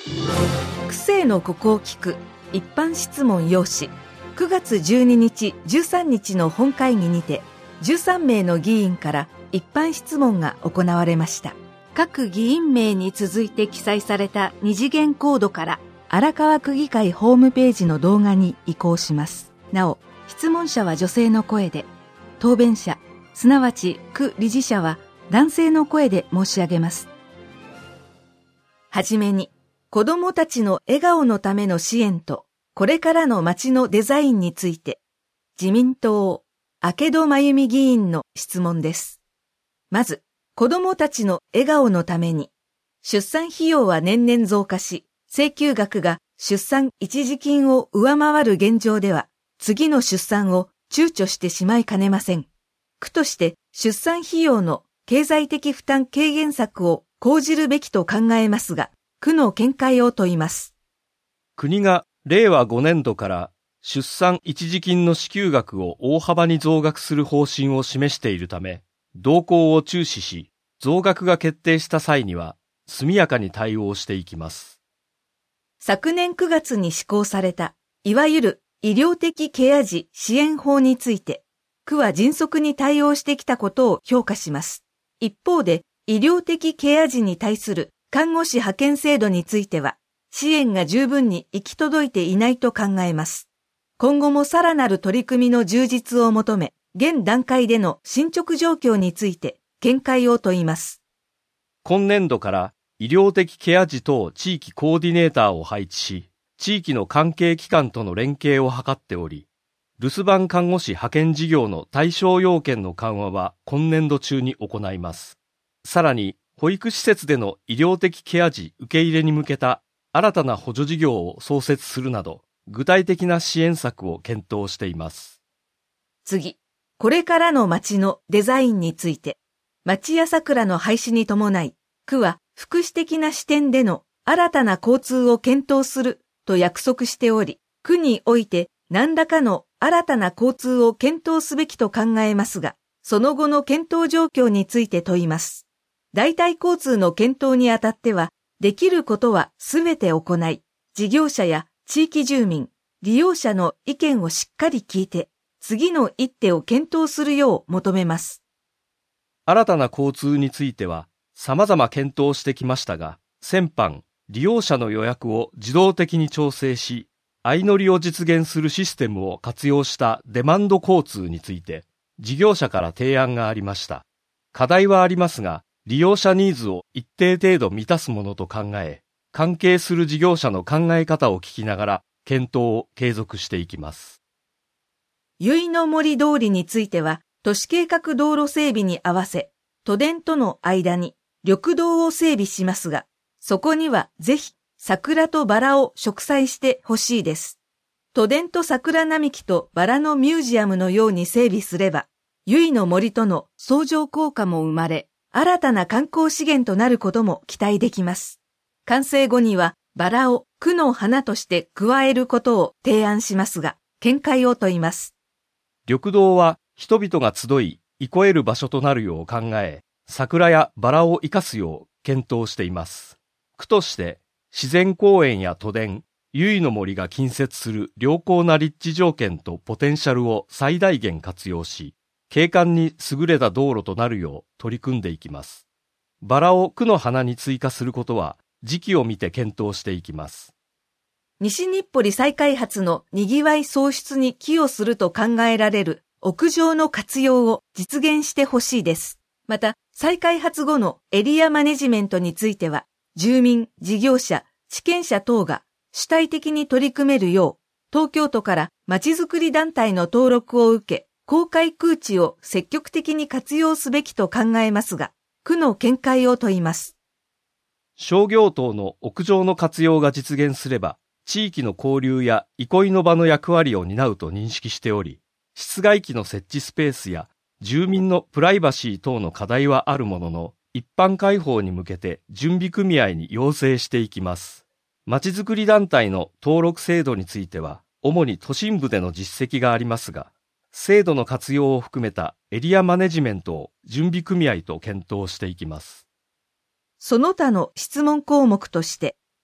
区政のここを聞く一般質問要旨。9月12日、13日の本会議にて、13名の議員から一般質問が行われました。各議員名に続いて記載された二次元コードから荒川区議会ホームページの動画に移行します。なお、質問者は女性の声で、答弁者、すなわち区理事者は男性の声で申し上げます。はじめに、子どもたちの笑顔のための支援と、これからの街のデザインについて、自民党、明戸真由美議員の質問です。まず、子どもたちの笑顔のために、出産費用は年々増加し、請求額が出産一時金を上回る現状では、次の出産を躊躇してしまいかねません。区として出産費用の経済的負担軽減策を講じるべきと考えますが、区の見解を問います。 国が令和5年度から出産一時金の支給額を大幅に増額する方針を示しているため、動向を注視し、増額が決定した際には速やかに対応していきます。 昨年9月に施行された、いわゆる医療的ケア児支援法について、区は迅速に対応してきたことを評価します。一方で、医療的ケア児に対する看護師派遣制度については、支援が十分に行き届いていないと考えます。今後もさらなる取り組みの充実を求め、現段階での進捗状況について見解を問います。 今年度から医療的ケア児等地域コーディネーターを配置し、地域の関係機関との連携を図っており、留守番看護師派遣事業の対象要件の緩和は今年度中に行います。さらに、保育施設での医療的ケア児受け入れに向けた新たな補助事業を創設するなど、具体的な支援策を検討しています。 次、これからの街のデザインについて、町屋桜の廃止に伴い、区は福祉的な視点での新たな交通を検討すると約束しており、区において何らかの新たな交通を検討すべきと考えますが、その後の検討状況について問います。代替交通の検討にあたっては、できることはすべて行い、事業者や地域住民、利用者の意見をしっかり聞いて、次の一手を検討するよう求めます。 新たな交通については、様々検討してきましたが、先般、利用者の予約を自動的に調整し、相乗りを実現するシステムを活用したデマンド交通について、事業者から提案がありました。課題はありますが、利用者ニーズを一定程度満たすものと考え、関係する事業者の考え方を聞きながら、検討を継続していきます。 由比の森通りについては、都市計画道路整備に合わせ、都電との間に緑道を整備しますが、そこにはぜひ桜とバラを植栽してほしいです。都電と桜並木とバラのミュージアムのように整備すれば、由比の森との相乗効果も生まれ、新たな観光資源となることも期待できます。完成後にはバラを区の花として加えることを提案しますが、見解を問います。 緑道は人々が集い、憩える場所となるよう考え、桜やバラを生かすよう検討しています。区として自然公園や都電、由比の森が近接する良好な立地条件とポテンシャルを最大限活用し、景観に優れた道路となるよう取り組んでいきます。バラを区の花に追加することは時期を見て検討していきます。 西日暮里再開発の賑わい創出に寄与すると考えられる屋上の活用を実現してほしいです。また、再開発後のエリアマネジメントについては、住民、事業者、地権者等が主体的に取り組めるよう、東京都からまちづくり団体の登録を受け、公開空地を積極的に活用すべきと考えますが、区の見解を問います。 商業等の屋上の活用が実現すれば、地域の交流や憩いの場の役割を担うと認識しており、室外機の設置スペースや住民のプライバシー等の課題はあるものの、一般開放に向けて準備組合に要請していきます。まちづくり団体の登録制度については、主に都心部での実績がありますが、制度の活用を含めたエリアマネジメントを準備組合と検討していきます。 その他の質問項目として、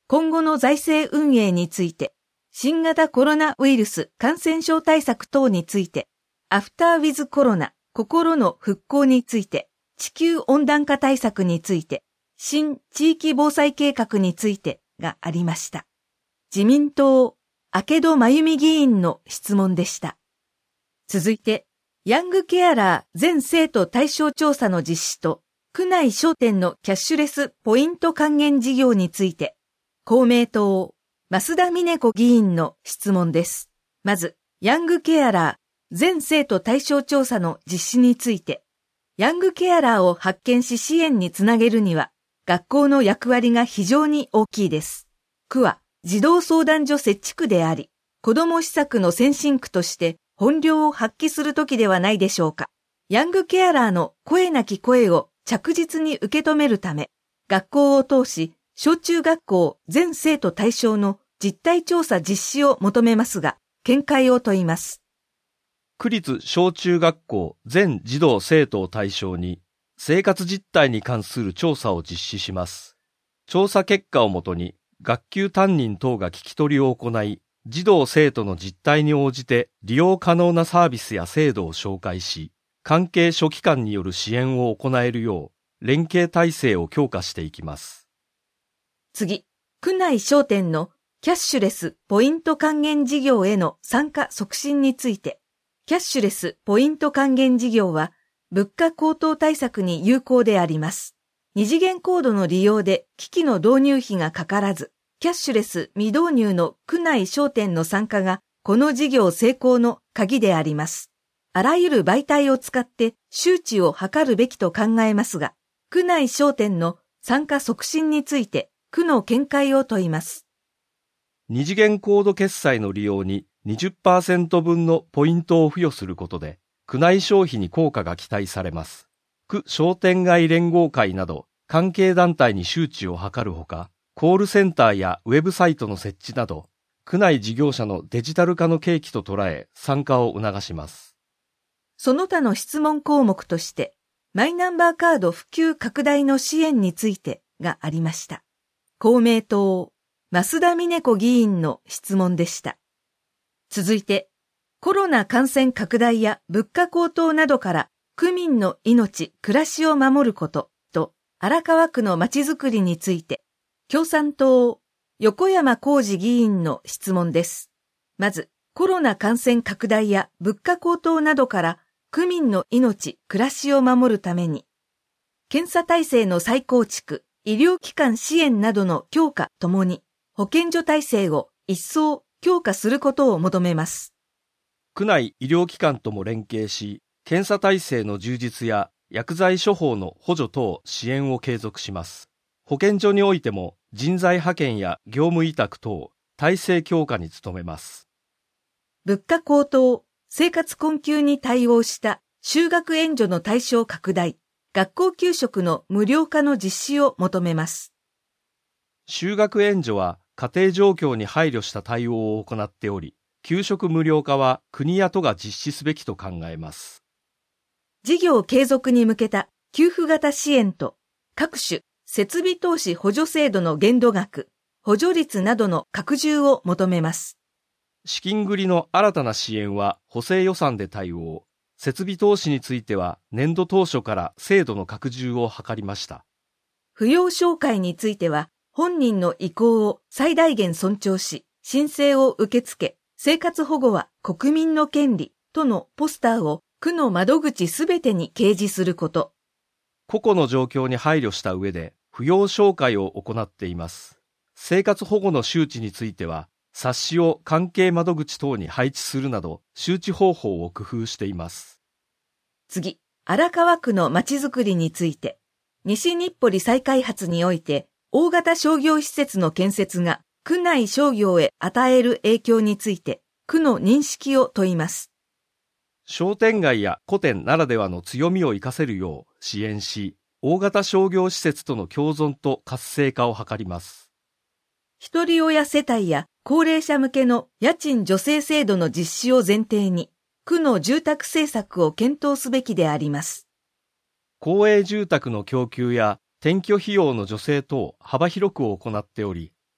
今後の財政運営について、新型コロナウイルス感染症対策等について、アフターウィズコロナ、心の復興について、地球温暖化対策について、新地域防災計画についてがありました。自民党、明戸真由美議員の質問でした。続いて、ヤングケアラー全生徒対象調査の実施と、区内商店のキャッシュレスポイント還元事業について、公明党、増田美音子議員の質問です。まず、ヤングケアラー全生徒対象調査の実施について、ヤングケアラーを発見し支援につなげるには、学校の役割が非常に大きいです。区は児童相談所設置区であり、子ども施策の先進区として本領を発揮する時ではないでしょうか。ヤングケアラーの声なき声を着実に受け止めるため、学校を通し、小中学校全生徒対象の実態調査実施を求めますが、見解を問います。 区立小中学校全児童生徒を対象に、生活実態に関する調査を実施します。調査結果をもとに、学級担任等が聞き取りを行い、児童生徒の実態に応じて利用可能なサービスや制度を紹介し、関係諸機関による支援を行えるよう、連携体制を強化していきます。 次、区内商店のキャッシュレスポイント還元事業への参加促進について、キャッシュレスポイント還元事業は、物価高騰対策に有効であります。二次元コードの利用で機器の導入費がかからず、キャッシュレス未導入の区内商店の参加がこの事業成功の鍵であります。あらゆる媒体を使って周知を図るべきと考えますが、区内商店の参加促進について区の見解を問います。 二次元コード決済の利用に 20% 分のポイントを付与することで、区内消費に効果が期待されます。区商店街連合会など関係団体に周知を図るほか、コールセンターやウェブサイトの設置など、区内事業者のデジタル化の契機と捉え、参加を促します。 その他の質問項目として、マイナンバーカード普及拡大の支援についてがありました。公明党、増田美音子議員の質問でした。続いて、コロナ感染拡大や物価高騰などから区民の命、暮らしを守ることと荒川区のまちづくりについて、共産党、横山浩二議員の質問です。まず、コロナ感染拡大や物価高騰などから区民の命、暮らしを守るために、検査体制の再構築、医療機関支援などの強化ともに、保健所体制を一層強化することを求めます。 区内医療機関とも連携し、検査体制の充実や薬剤処方の補助等支援を継続します。保健所においても人材派遣や業務委託等、体制強化に努めます。 物価高騰、生活困窮に対応した就学援助の対象拡大、学校給食の無料化の実施を求めます。 就学援助は家庭状況に配慮した対応を行っており、給食無料化は国や都が実施すべきと考えます。 事業継続に向けた給付型支援と各種設備投資補助制度の限度額、補助率などの拡充を求めます。 資金繰りの新たな支援は補正予算で対応。設備投資については年度当初から制度の拡充を図りました。 扶養照会については本人の意向を最大限尊重し、申請を受け付け、生活保護は国民の権利とのポスターを区の窓口すべてに掲示すること。 個々の状況に配慮した上で扶養照会を行っています。生活保護の周知については、冊子を関係窓口等に配置するなど周知方法を工夫しています。 次、荒川区のまちづくりについて、西日暮里再開発において大型商業施設の建設が区内商業へ与える影響について、区の認識を問います。 商店街や個店ならではの強みを活かせるよう支援し、大型商業施設との共存と活性化を図ります。 一人親世帯や高齢者向けの家賃助成制度の実施を前提に、区の住宅政策を検討すべきであります。 公営住宅の供給や転居費用の助成等幅広く行っており、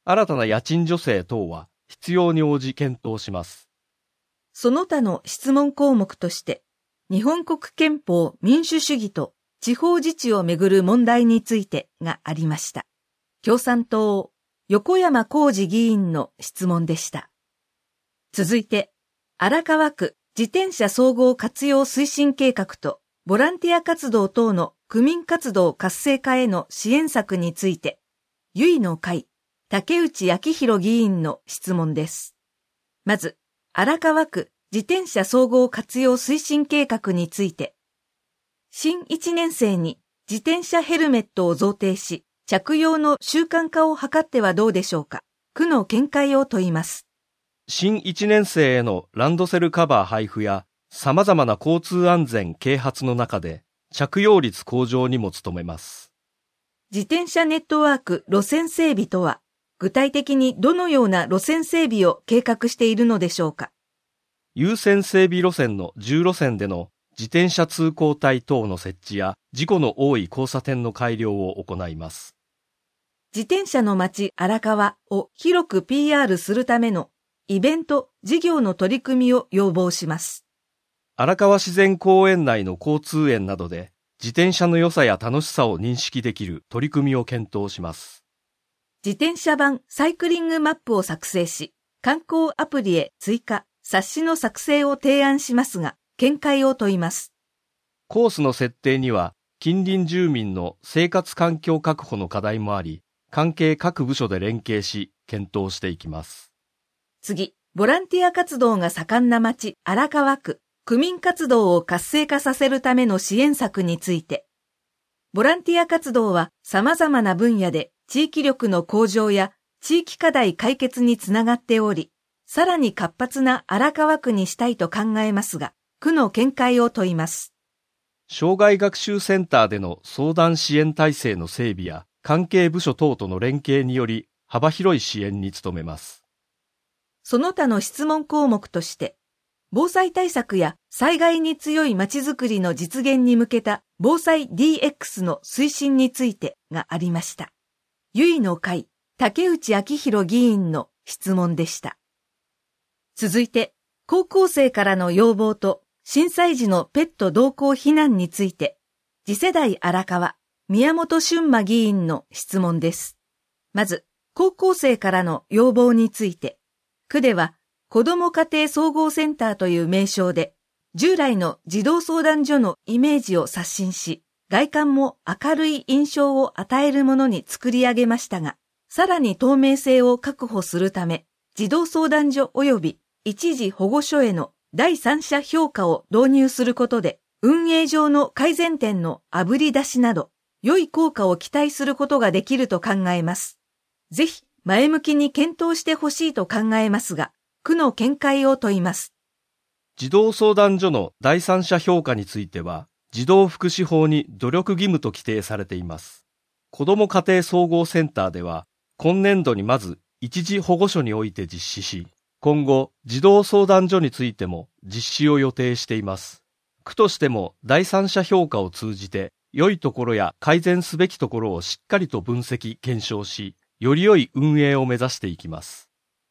新たな家賃助成等は必要に応じ検討します。 その他の質問項目として、日本国憲法民主主義と地方自治をめぐる問題についてがありました。共産党、横山浩二議員の質問でした。続いて、荒川区自転車総合活用推進計画とボランティア活動等の区民活動活性化への支援策について、由比の会、竹内昭弘議員の質問です。まず、荒川区自転車総合活用推進計画について、新1年生に自転車ヘルメットを贈呈し、着用の習慣化を図ってはどうでしょうか。区の見解を問います。 新1年生へのランドセルカバー配布や様々な交通安全啓発の中で着用率向上にも努めます。 自転車ネットワーク路線整備とは、具体的にどのような路線整備を計画しているのでしょうか。 優先整備路線の10路線での自転車通行帯等の設置や事故の多い交差点の改良を行います。 自転車の街荒川を広く PR するためのイベント、事業の取り組みを要望します。 荒川自然公園内の交通園などで自転車の良さや楽しさを認識できる取り組みを検討します。 自転車版サイクリングマップを作成し、観光アプリへ追加、冊子の作成を提案しますが、見解を問います。 コースの設定には近隣住民の生活環境確保の課題もあり、関係各部署で連携し、検討していきます。 次、ボランティア活動が盛んな町荒川区、区民活動を活性化させるための支援策について、ボランティア活動は様々な分野で地域力の向上や地域課題解決につながっており、さらに活発な荒川区にしたいと考えますが、区の見解を問います。 障害学習センターでの相談支援体制の整備や関係部署等との連携により幅広い支援に努めます。 その他の質問項目として、防災対策や災害に強いまちづくりの実現に向けた防災 DX の推進についてがありました。由比の会、竹内昭弘議員の質問でした。続いて、高校生からの要望と震災時のペット同行避難について、次世代荒川、宮本俊馬議員の質問です。まず、高校生からの要望について、区では子ども家庭総合センターという名称で、従来の児童相談所のイメージを刷新し、外観も明るい印象を与えるものに作り上げましたが、さらに透明性を確保するため、児童相談所及び一時保護所への第三者評価を導入することで、運営上の改善点のあぶり出しなど、良い効果を期待することができると考えます。ぜひ、前向きに検討してほしいと考えますが、区の見解を問います。 児童相談所の第三者評価については、児童福祉法に努力義務と規定されています。子ども家庭総合センターでは、今年度にまず一時保護所において実施し、今後、児童相談所についても実施を予定しています。区としても第三者評価を通じて、良いところや改善すべきところをしっかりと分析・検証し、より良い運営を目指していきます。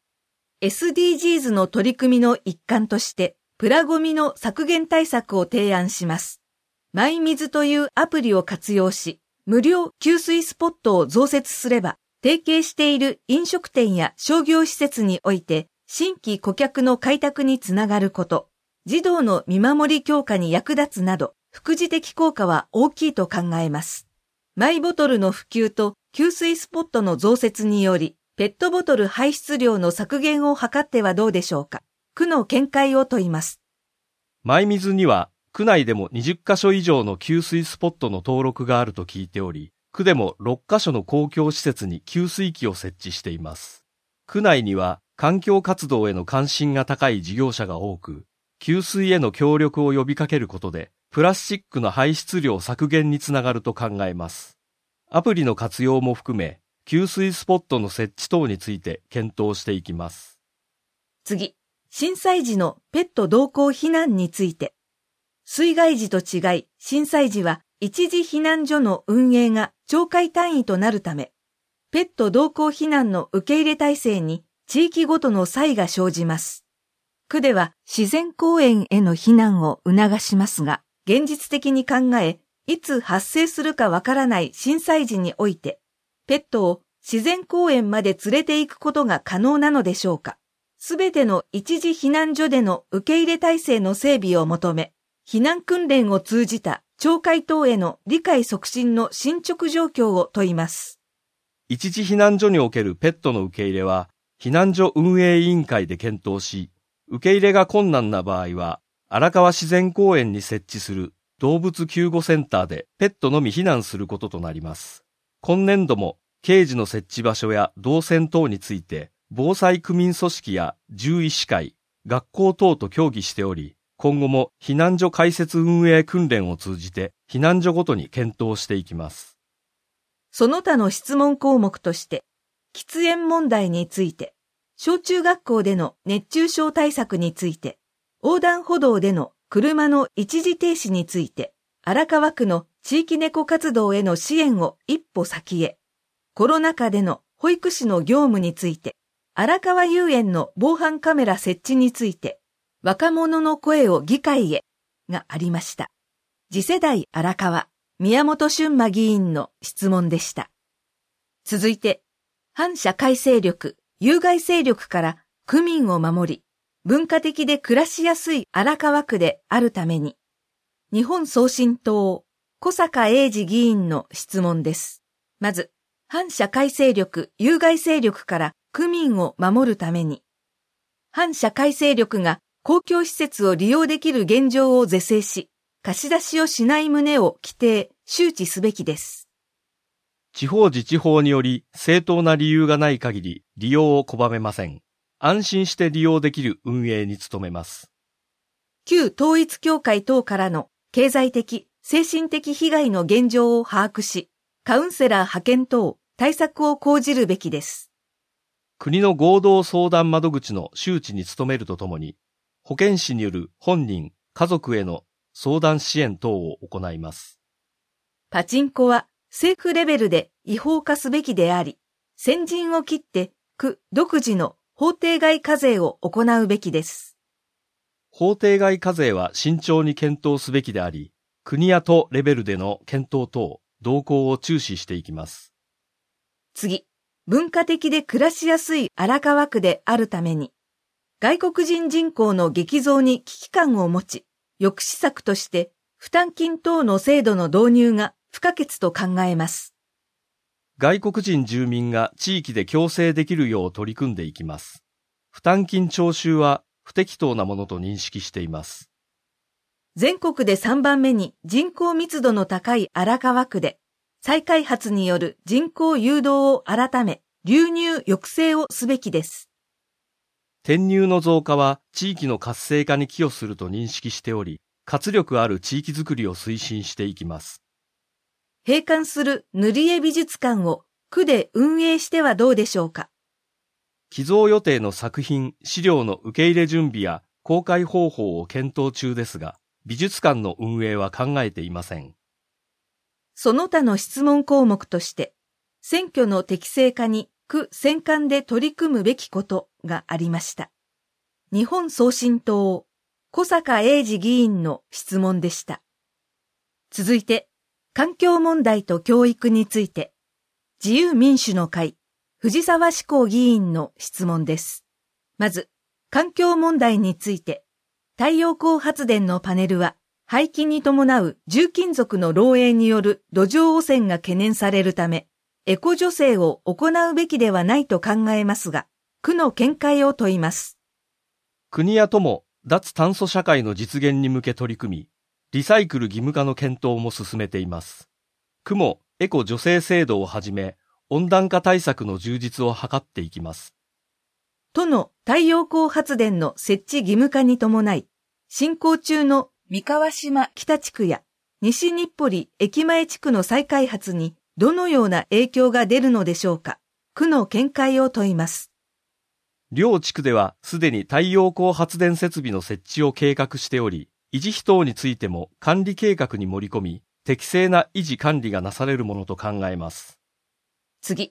SDGs の取り組みの一環として、プラゴミの削減対策を提案します。マイミズというアプリを活用し、無料給水スポットを増設すれば、提携している飲食店や商業施設において、新規顧客の開拓につながること、児童の見守り強化に役立つなど、副次的効果は大きいと考えます。マイボトルの普及と給水スポットの増設により、ペットボトル排出量の削減を図ってはどうでしょうか。区の見解を問います。 マイミズには、区内でも20カ所以上の給水スポットの登録があると聞いており、区でも6カ所の公共施設に給水器を設置しています。区内には環境活動への関心が高い事業者が多く、給水への協力を呼びかけることで、プラスチックの排出量削減につながると考えます。アプリの活用も含め、給水スポットの設置等について検討していきます。 次、震災時のペット同行避難について。水害時と違い、震災時は一時避難所の運営が町会単位となるため、 ペット同行避難の受け入れ体制に地域ごとの差異が生じます。区では自然公園への避難を促しますが、現実的に考え、いつ発生するかわからない震災時において、ペットを自然公園まで連れて行くことが可能なのでしょうか。すべての一時避難所での受け入れ体制の整備を求め、避難訓練を通じた町会等への理解促進の進捗状況を問います。 一時避難所におけるペットの受け入れは、避難所運営委員会で検討し、受け入れが困難な場合は、荒川自然公園に設置する動物救護センターでペットのみ避難することとなります。今年度も、ケージの設置場所や動線等について、防災区民組織や獣医師会、学校等と協議しており、今後も避難所開設運営訓練を通じて避難所ごとに検討していきます。 その他の質問項目として、喫煙問題について、小中学校での熱中症対策について、横断歩道での車の一時停止について、荒川区の地域猫活動への支援を一歩先へ、コロナ禍での保育士の業務について、荒川遊園の防犯カメラ設置について、若者の声を議会へがありました。次世代荒川、宮本俊馬議員の質問でした。続いて、反社会勢力、有害勢力から区民を守り、文化的で暮らしやすい荒川区であるために、日本送信党、小坂英二議員の質問です。まず、反社会勢力、有害勢力から区民を守るために、反社会勢力が公共施設を利用できる現状を是正し、貸し出しをしない旨を規定、周知すべきです。 地方自治法により正当な理由がない限り利用を拒めません。安心して利用できる運営に努めます。 旧統一教会等からの経済的、精神的被害の現状を把握し、カウンセラー派遣等対策を講じるべきです。 国の合同相談窓口の周知に努めるとともに、保健師による本人、家族への相談支援等を行います。 パチンコは政府レベルで違法化すべきであり、先陣を切って区独自の法定外課税を行うべきです。 法定外課税は慎重に検討すべきであり、国や都レベルでの検討等、動向を注視していきます。 次、文化的で暮らしやすい荒川区であるために、外国人人口の激増に危機感を持ち、抑止策として負担金等の制度の導入が不可欠と考えます。 外国人住民が地域で共生できるよう取り組んでいきます。負担金徴収は不適当なものと認識しています。 全国で3番目に人口密度の高い荒川区で、再開発による人口誘導を改め、流入抑制をすべきです。 転入の増加は地域の活性化に寄与すると認識しており、活力ある地域づくりを推進していきます。 閉館する塗り絵美術館を区で運営してはどうでしょうか。 寄贈予定の作品、資料の受け入れ準備や公開方法を検討中ですが、美術館の運営は考えていません。 その他の質問項目として、選挙の適正化に区選管で取り組むべきことがありました。日本送信党、小坂英二議員の質問でした。続いて、環境問題と教育について、自由民主の会、藤沢志功議員の質問です。まず、環境問題について、太陽光発電のパネルは、廃棄に伴う重金属の漏洩による土壌汚染が懸念されるため、エコ助成を行うべきではないと考えますが、区の見解を問います。 国や都も脱炭素社会の実現に向け取り組み、リサイクル義務化の検討も進めています。区もエコ助成制度をはじめ、温暖化対策の充実を図っていきます。 都の太陽光発電の設置義務化に伴い、進行中の三河島北地区や西日暮里駅前地区の再開発にどのような影響が出るのでしょうか。区の見解を問います。 両地区ではすでに太陽光発電設備の設置を計画しており、維持費等についても管理計画に盛り込み、適正な維持管理がなされるものと考えます。 次、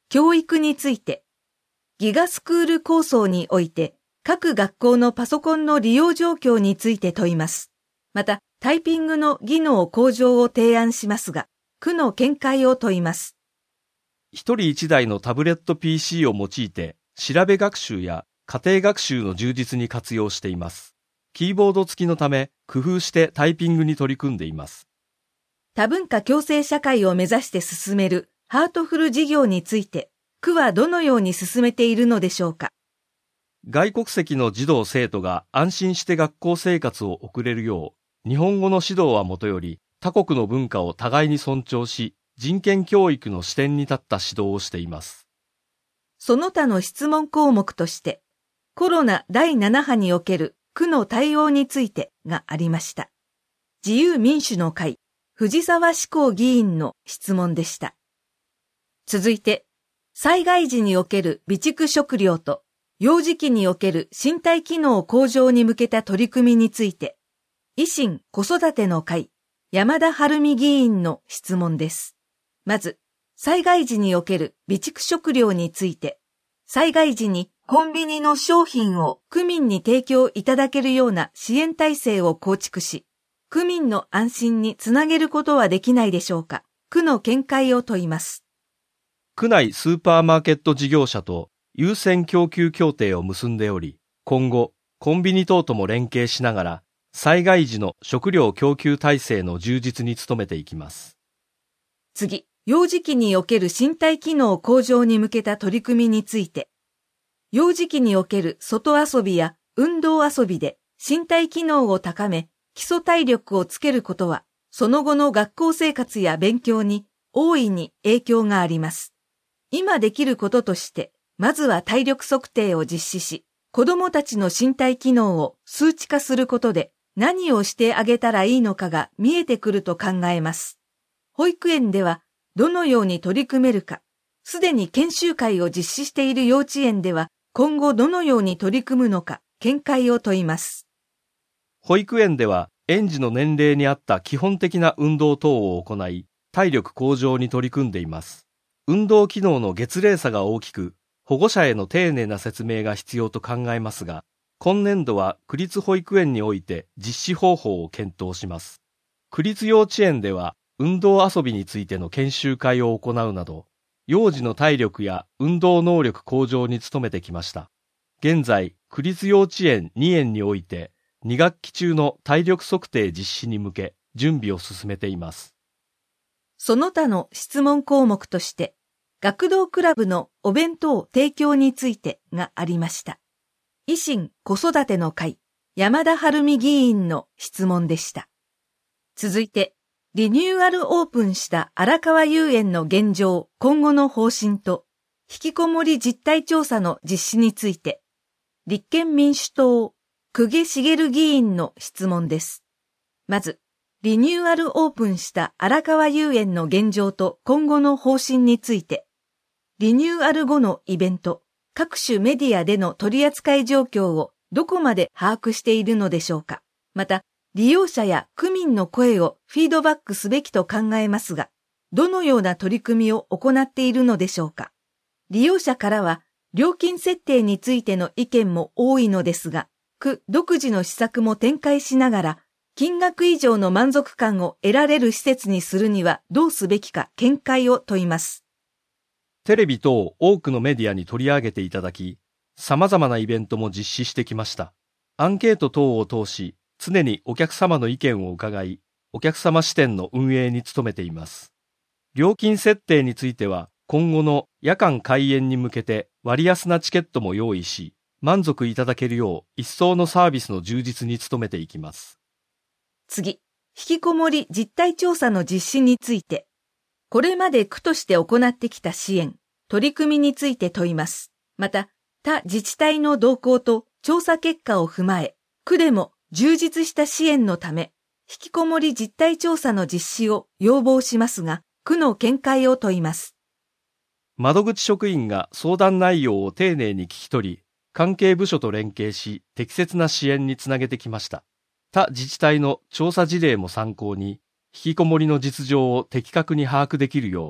教育について、ギガスクール構想において、各学校のパソコンの利用状況について問います。また、タイピングの技能向上を提案しますが、区の見解を問います。 一人一台のタブレット PC を用いて、調べ学習や家庭学習の充実に活用しています。キーボード付きのため、工夫してタイピングに取り組んでいます。 多文化共生社会を目指して進めるハートフル事業について、区はどのように進めているのでしょうか。 外国籍の児童生徒が安心して学校生活を送れるよう、日本語の指導はもとより、他国の文化を互いに尊重し、人権教育の視点に立った指導をしています。 その他の質問項目として、コロナ第7波における区の対応についてがありました。自由民主の会、藤沢志功議員の質問でした。続いて、災害時における備蓄食料と、幼児期における身体機能向上に向けた取り組みについて、維新子育ての会、山田晴美議員の質問です。まず、災害時における備蓄食料について、災害時にコンビニの商品を区民に提供いただけるような支援体制を構築し、区民の安心につなげることはできないでしょうか。区の見解を問います。 区内スーパーマーケット事業者と優先供給協定を結んでおり、今後、コンビニ等とも連携しながら、災害時の食料供給体制の充実に努めていきます。 次、幼児期における身体機能向上に向けた取り組みについて、幼児期における外遊びや運動遊びで身体機能を高め、基礎体力をつけることは、その後の学校生活や勉強に大いに影響があります。今できることとして、まずは体力測定を実施し、子どもたちの身体機能を数値化することで何をしてあげたらいいのかが見えてくると考えます。保育園ではどのように取り組めるか、すでに研修会を実施している幼稚園では今後どのように取り組むのか見解を問います。 保育園では園児の年齢に合った基本的な運動等を行い、体力向上に取り組んでいます。運動機能の月齢差が大きく、保護者への丁寧な説明が必要と考えますが、今年度は区立保育園において実施方法を検討します。区立幼稚園では運動遊びについての研修会を行うなど、幼児の体力や運動能力向上に努めてきました。現在、区立幼稚園2園において、2学期中の体力測定実施に向け準備を進めています。 その他の質問項目として、学童クラブのお弁当提供についてがありました。維新子育ての会、山田晴美議員の質問でした。続いて、リニューアルオープンした荒川遊園の現状、今後の方針と、引きこもり実態調査の実施について、立憲民主党、久下茂議員の質問です。まず、リニューアルオープンした荒川遊園の現状と今後の方針について、リニューアル後のイベント、各種メディアでの取り扱い状況をどこまで把握しているのでしょうか。また、利用者や区民の声をフィードバックすべきと考えますが、どのような取り組みを行っているのでしょうか。利用者からは、料金設定についての意見も多いのですが、区独自の施策も展開しながら、金額以上の満足感を得られる施設にするにはどうすべきか見解を問います。 テレビ等多くのメディアに取り上げていただき、様々なイベントも実施してきました。アンケート等を通し、常にお客様の意見を伺い、お客様視点の運営に努めています。料金設定については、今後の夜間開園に向けて割安なチケットも用意し、満足いただけるよう一層のサービスの充実に努めていきます。 次、引きこもり実態調査の実施について、これまで区として行ってきた支援、取り組みについて問います。また、他自治体の動向と調査結果を踏まえ、区でも充実した支援のため、引きこもり実態調査の実施を要望しますが、区の見解を問います。 窓口職員が相談内容を丁寧に聞き取り、関係部署と連携し、適切な支援につなげてきました。他自治体の調査事例も参考に、引きこもりの実情を的確に把握できるよう、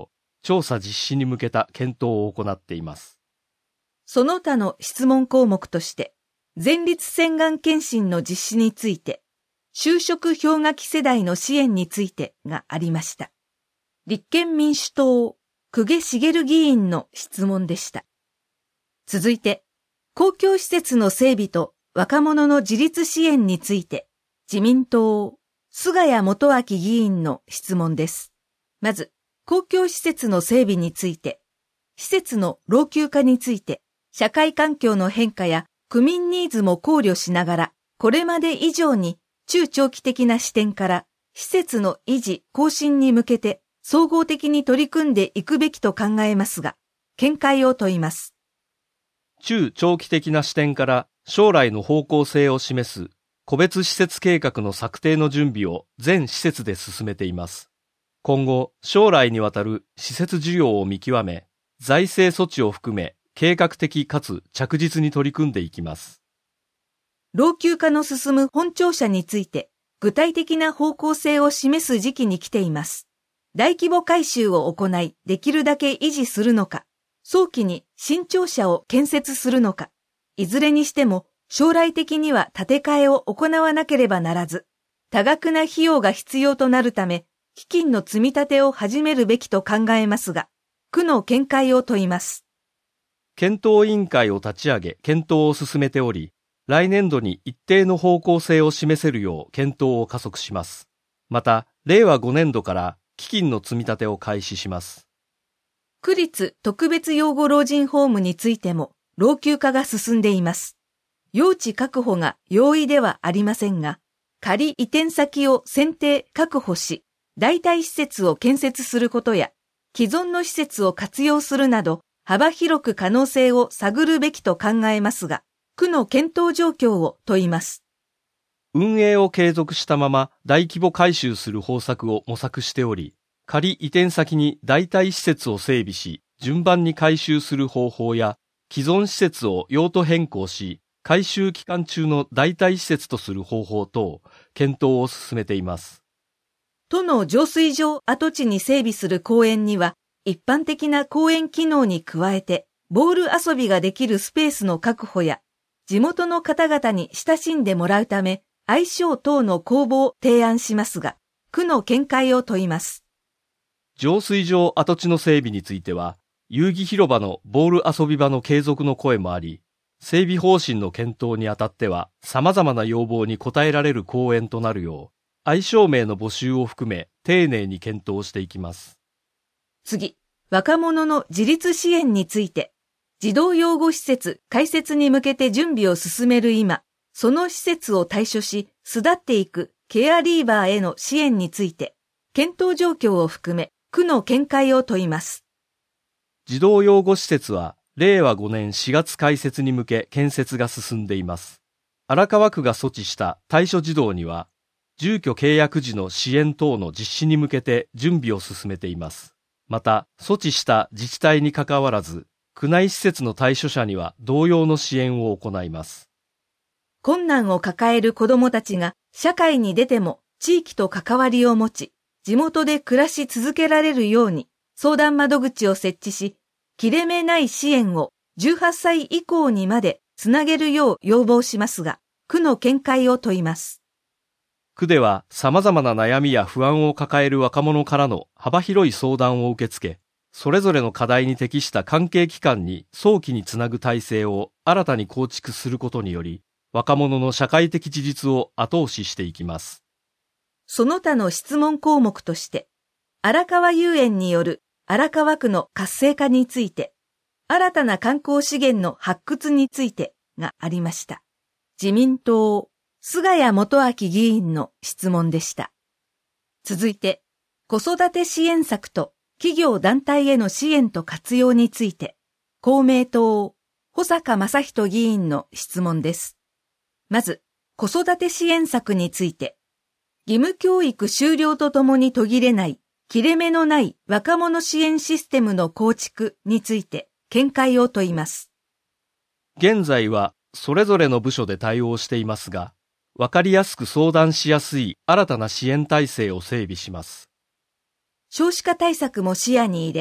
調査実施に向けた検討を行っています。 その他の質問項目として、前立腺がん検診の実施について、就職氷河期世代の支援についてがありました。立憲民主党、久下茂議員の質問でした。続いて、公共施設の整備と若者の自立支援について、自民党、菅谷元明議員の質問です。まず、公共施設の整備について、施設の老朽化について、社会環境の変化や区民ニーズも考慮しながら、これまで以上に中長期的な視点から、施設の維持・更新に向けて総合的に取り組んでいくべきと考えますが、見解を問います。 中長期的な視点から将来の方向性を示す個別施設計画の策定の準備を全施設で進めています。今後、将来にわたる施設需要を見極め、財政措置を含め計画的かつ着実に取り組んでいきます。 老朽化の進む本庁舎について、具体的な方向性を示す時期に来ています。大規模改修を行い、できるだけ維持するのか、早期に新庁舎を建設するのか、いずれにしても将来的には建て替えを行わなければならず、多額な費用が必要となるため、基金の積み立てを始めるべきと考えますが、区の見解を問います。 検討委員会を立ち上げ、検討を進めており、来年度に一定の方向性を示せるよう検討を加速します。また、令和5年度から基金の積み立てを開始します。 区立特別養護老人ホームについても老朽化が進んでいます。用地確保が容易ではありませんが、仮移転先を選定確保し、代替施設を建設することや、既存の施設を活用するなど、幅広く可能性を探るべきと考えますが、区の検討状況を問います。 運営を継続したまま大規模改修する方策を模索しており、仮移転先に代替施設を整備し、順番に改修する方法や、既存施設を用途変更し、改修期間中の代替施設とする方法等、検討を進めています。 都の浄水場跡地に整備する公園には、一般的な公園機能に加えて、ボール遊びができるスペースの確保や、地元の方々に親しんでもらうため、愛称等の公募を提案しますが、区の見解を問います。 浄水場跡地の整備については、遊戯広場のボール遊び場の継続の声もあり、整備方針の検討にあたっては、様々な要望に応えられる公園となるよう、愛称名の募集を含め、丁寧に検討していきます。 次、若者の自立支援について、児童養護施設開設に向けて準備を進める今、その施設を退所し、巣立っていくケアリーバーへの支援について、検討状況を含め、区の見解を問います。 児童養護施設は、令和5年4月開設に向け建設が進んでいます。荒川区が措置した退所児童には、住居契約時の支援等の実施に向けて準備を進めています。また、措置した自治体にかかわらず、区内施設の退所者には同様の支援を行います。 困難を抱える子どもたちが社会に出ても地域と関わりを持ち、地元で暮らし続けられるように相談窓口を設置し、切れ目ない支援を18歳以降にまでつなげるよう要望しますが、区の見解を問います。 区では様々な悩みや不安を抱える若者からの幅広い相談を受け付け、それぞれの課題に適した関係機関に早期につなぐ体制を新たに構築することにより、若者の社会的自立を後押ししていきます。 その他の質問項目として、荒川遊園による荒川区の活性化について、新たな観光資源の発掘についてがありました。自民党、菅谷元明議員の質問でした。続いて、子育て支援策と企業団体への支援と活用について、公明党、保坂正人議員の質問です。まず、子育て支援策について、義務教育終了とともに途切れない、切れ目のない若者支援システムの構築について見解を問います。 現在はそれぞれの部署で対応していますが、わかりやすく相談しやすい新たな支援体制を整備します。 少子化対策も視野に入れ、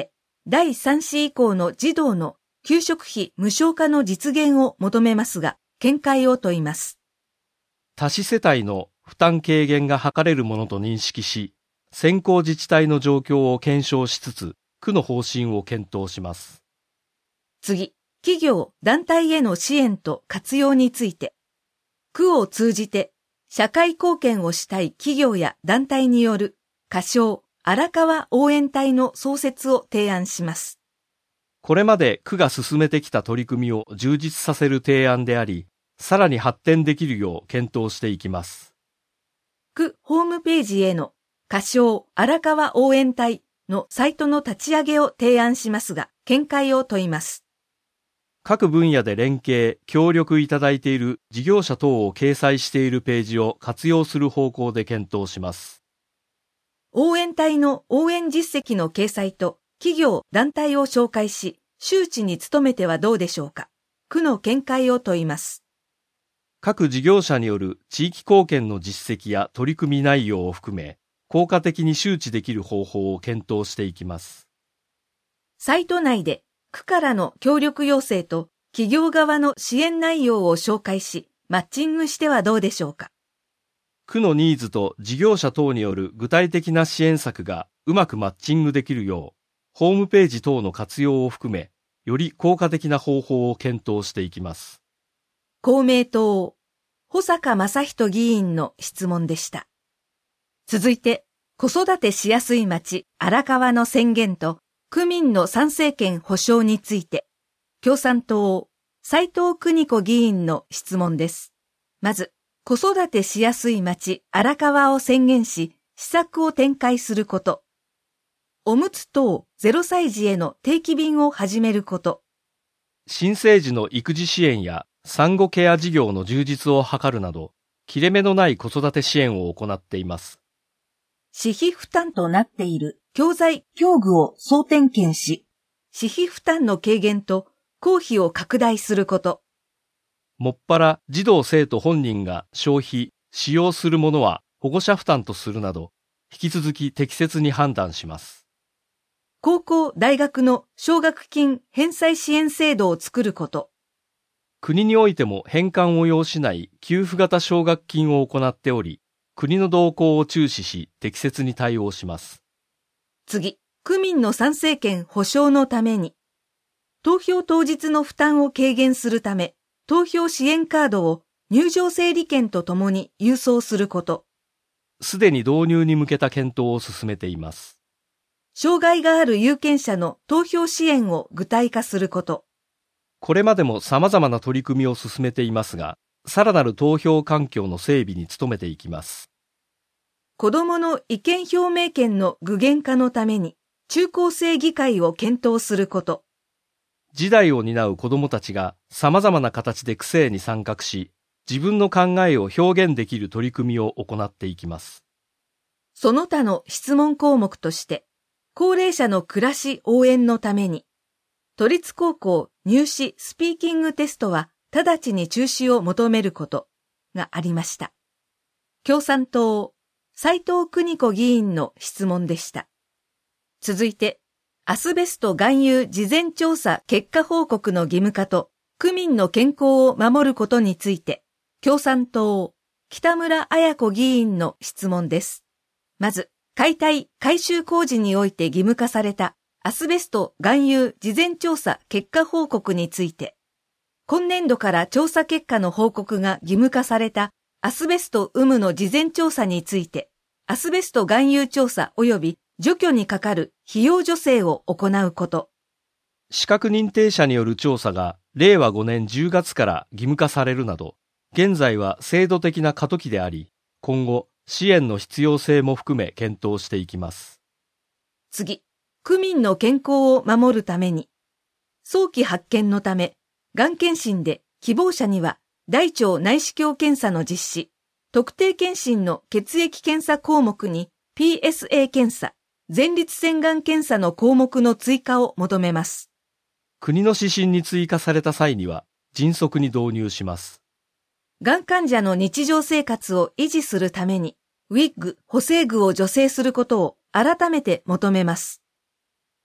第3子以降の児童の給食費無償化の実現を求めますが、見解を問います。 多子世帯の負担軽減が図れるものと認識し、先行自治体の状況を検証しつつ、区の方針を検討します。 次、企業・団体への支援と活用について、区を通じて社会貢献をしたい企業や団体による仮称荒川応援隊の創設を提案します。 これまで区が進めてきた取り組みを充実させる提案であり、さらに発展できるよう検討していきます。 区ホームページへの仮称荒川応援隊のサイトの立ち上げを提案しますが、見解を問います。 各分野で連携、協力いただいている事業者等を掲載しているページを活用する方向で検討します。 応援隊の応援実績の掲載と企業・団体を紹介し、周知に努めてはどうでしょうか。区の見解を問います。 各事業者による地域貢献の実績や取り組み内容を含め、効果的に周知できる方法を検討していきます。 サイト内で区からの協力要請と企業側の支援内容を紹介し、マッチングしてはどうでしょうか。 区のニーズと事業者等による具体的な支援策がうまくマッチングできるよう、ホームページ等の活用を含め、より効果的な方法を検討していきます。 公明党、保坂正人議員の質問でした。続いて、子育てしやすい町荒川の宣言と区民の参政権保障について、共産党、斉藤邦子議員の質問です。まず、子育てしやすい町荒川を宣言し、施策を展開すること。おむつ等0歳児への定期便を始めること。 新生児の育児支援や産後ケア事業の充実を図るなど、切れ目のない子育て支援を行っています。 私費負担となっている教材・教具を総点検し、私費負担の軽減と公費を拡大すること。 もっぱら児童生徒本人が消費・使用するものは保護者負担とするなど、引き続き適切に判断します。 高校・大学の奨学金返済支援制度を作ること。 国においても返還を要しない給付型奨学金を行っており、国の動向を注視し適切に対応します。 次、区民の参政権保障のために、投票当日の負担を軽減するため、投票支援カードを入場整理券とともに郵送すること。 すでに導入に向けた検討を進めています。 障害がある有権者の投票支援を具体化すること。 これまでも様々な取り組みを進めていますが、さらなる投票環境の整備に努めていきます。 子どもの意見表明権の具現化のために、中高生議会を検討すること。 次代を担う子どもたちが様々な形で区政に参画し、自分の考えを表現できる取り組みを行っていきます。 その他の質問項目として、高齢者の暮らし応援のために、都立高校入試スピーキングテストは直ちに中止を求めることがありました。共産党、斉藤邦子議員の質問でした。続いて、アスベスト含有事前調査結果報告の義務化と区民の健康を守ることについて、共産党、北村彩子議員の質問です。まず、解体・改修工事において義務化されたアスベスト含有事前調査結果報告について、今年度から調査結果の報告が義務化されたアスベスト有無の事前調査について、アスベスト含有調査及び除去にかかる費用助成を行うこと。 資格認定者による調査が令和5年10月から義務化されるなど、現在は制度的な過渡期であり、今後支援の必要性も含め検討していきます。 次、区民の健康を守るために、早期発見のため、がん検診で希望者には大腸内視鏡検査の実施、特定健診の血液検査項目に PSA 検査、前立腺がん検査の項目の追加を求めます。 国の指針に追加された際には迅速に導入します。 がん患者の日常生活を維持するために、ウィッグ・補正具を助成することを改めて求めます。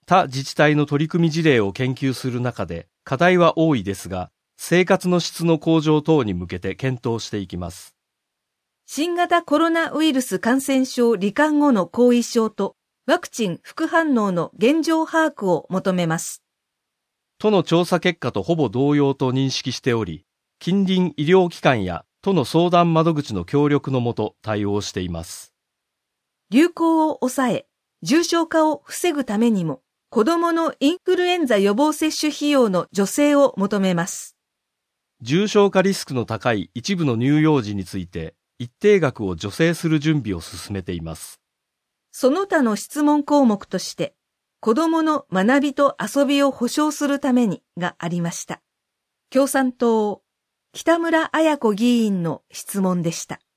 他自治体の取り組み事例を研究する中で課題は多いですが、生活の質の向上等に向けて検討していきます。 新型コロナウイルス感染症罹患後の後遺症とワクチン副反応の現状把握を求めます。 都の調査結果とほぼ同様と認識しており、近隣医療機関や都の相談窓口の協力のもと対応しています。 流行を抑え、重症化を防ぐためにも、子どものインフルエンザ予防接種費用の助成を求めます。 重症化リスクの高い一部の乳幼児について、一定額を助成する準備を進めています。 その他の質問項目として、子どもの学びと遊びを保障するためにがありました。共産党、北村彩子議員の質問でした。